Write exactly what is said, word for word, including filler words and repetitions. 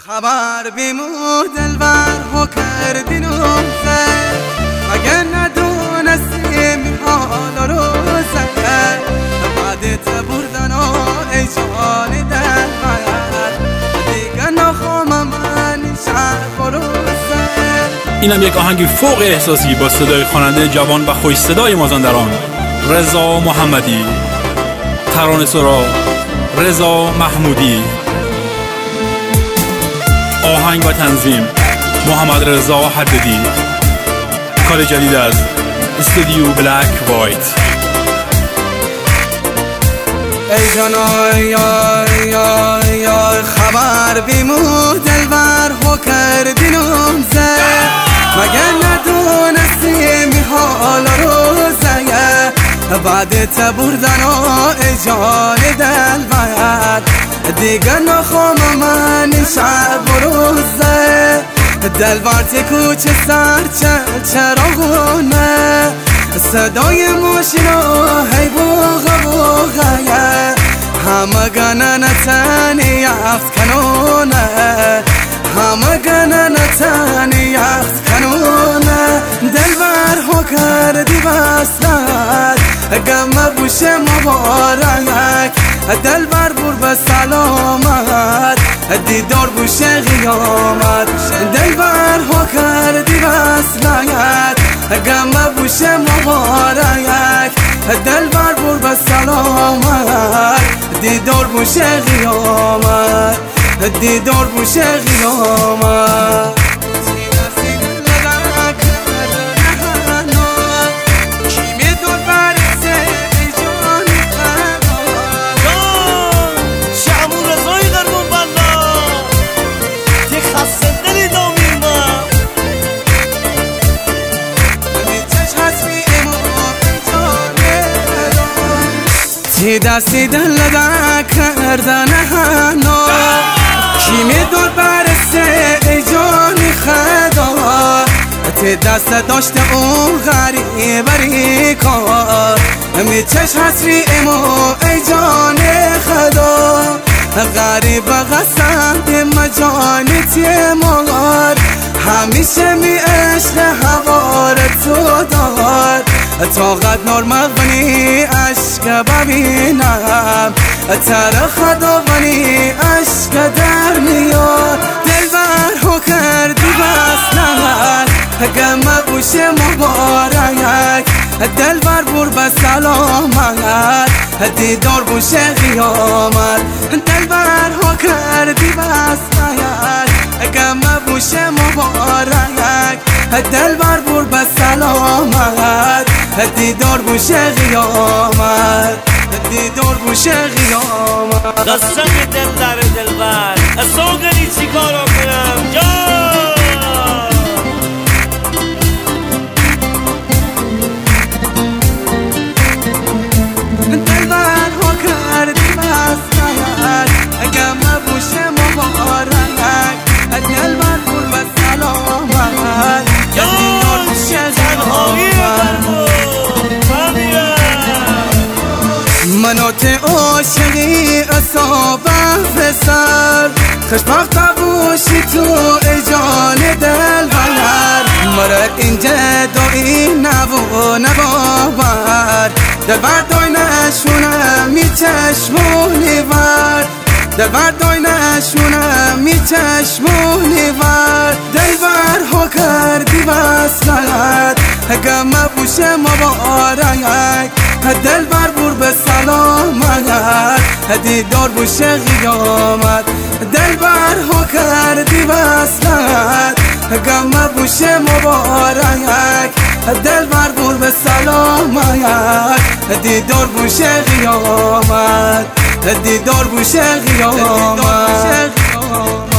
خبر بیمو دلبر هو کردین خیر مگه ندونستیم حال روزه بعدت بردن ای جان دلبر دیگه نخوام من شب و روزه. اینم یک آهنگ فوق احساسی با صدای خواننده جوان و خوش صدای مازندران رضا محمدی، ترانه‌سرا رضا محمودی، آهنگ و تنظیم محمد رضا حددی، کار جدید از استودیو بلک وایت. ای جان آی آی آی آی خبر بیمو دلبر هو کردینم زه مگه ندونستیم حال روزه بعدت بردن ای جان دلبر دیگه نخوام من شب و روزه. دلبر تی کوچه سر چه چراغونه صدای ماشینا هی بوغه بوغه همه گنن تنی یفت کنونه همه گنن تنی یفت کنونه. دلبر هو کردی بسلت گمه بوشه مبارک دلبر بور به سلامت دیدار بوشه قیامت. دلبر هو کردی بسلت گمه بوشه مبارک دلبر بور به سلامت دیدار بوشه قیامت دیدار بوشه قیامت. تی دستی دل لدک کردن هنو کی میدون برسه ای جانی خدا تی دست داشته اون غریبری کار می چش حسری امو ای جان خدا غریب قسمت مجانی تی مار همیشه می عشق هوار تو دار طاقت نرمق بنی عشق ببینم تر خدا بنی عشق در میاد. دلبر هو کردی بسلت گمه بوشه مبارک دلبر بور به سلامت دیدار بوشه قیامت. دلبر هو کردی بسلت گمه بوشه مبارک دلبر بور به سلامت دیدار بوشه قیامت دیدار بوشه قیامت. قسم دل در دلبر سوگلی چی کارو کنم جان دلبر هو کردی بسلت گمه بوشه مبارک دلبر بور به سلامت دیدار بوشه قیامت. منات عاشقی اصابه بسر خوشبخت باشی تو ای جان دلبر مرا اینجا دایی نبو نباور دلبر دای نشونه می چشمونی ور دلبر دای نشونه می چشمونی ور. دلبر هو کردی بسلت گمه بوشه مبارک دلبر بور به سلامت دیدار بوشه قیامت. دلبر هو کردی بسلت گمه بوشه مبارک دلبر بور به سلامت دیدار بوشه قیامت دیدار بوشه قیامت.